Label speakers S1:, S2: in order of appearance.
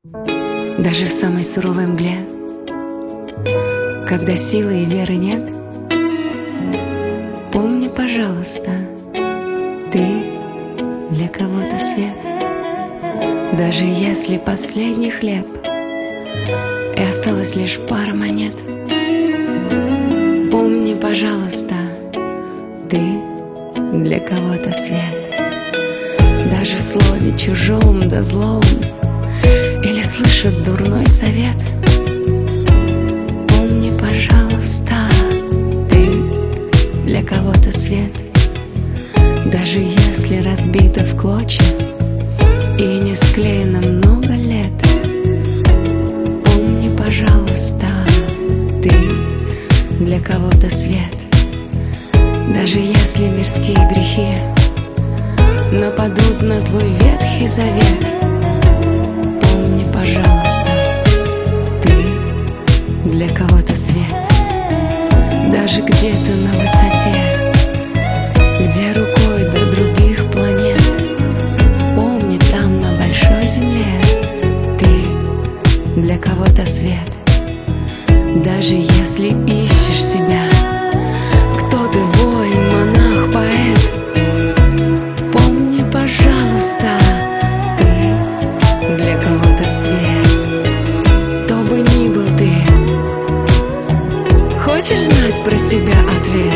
S1: Даже в самой суровой мгле, когда силы и веры нет, помни, пожалуйста, ты для кого-то свет. Даже если последний хлеб и осталась лишь пара монет, помни, пожалуйста, ты для кого-то свет. Даже в слове чужом да злом или слышат дурной совет, помни, пожалуйста, ты для кого-то свет. Даже если разбито в клочья и не склеено много лет, помни, пожалуйста, ты для кого-то свет. Даже если мирские грехи нападут на твой ветхий завет, помни, пожалуйста, ты для кого-то свет. Даже где-то на высоте, где рукой до других планет, помни, там на большой земле ты для кого-то свет. Даже если ищешь себя, кто ты, воин, монах, поэт, помни, пожалуйста, ты для кого-то свет. Кто бы ни был ты, хочешь знать про себя ответ?